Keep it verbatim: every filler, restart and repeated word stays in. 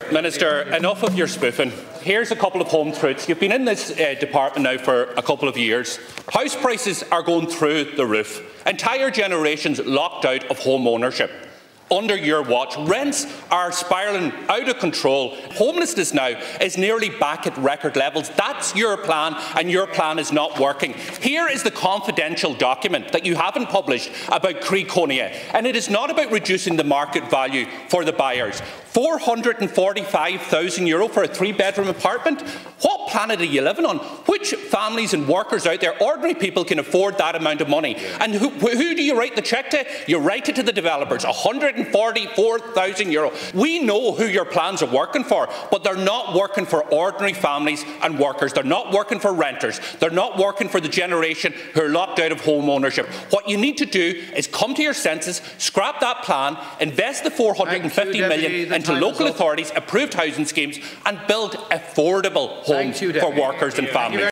Minister, enough of your spoofing. Here's a couple of home truths. You've been in this uh, department now for a couple of years. House prices are going through the roof. Entire generations locked out of home ownership. Under your watch, rents are spiralling out of control. Homelessness now is nearly back at record levels. That's your plan, and your plan is not working. Here is the confidential document that you haven't published about Croí Cónaithe, and it is not about reducing the market value for the buyers. four hundred and forty-five thousand euro for a three-bedroom apartment? What planet are you living on? Which families and workers out there, ordinary people, can afford that amount of money? And who, who do you write the cheque to? You write it to the developers. one hundred and forty-four thousand euro. We know who your plans are working for, but they're not working for ordinary families and workers. They're not working for renters. They're not working for the generation who are locked out of home ownership. What you need to do is come to your senses, scrap that plan, invest the four hundred and fifty million into local authorities, approved housing schemes, and build affordable homes for workers and families.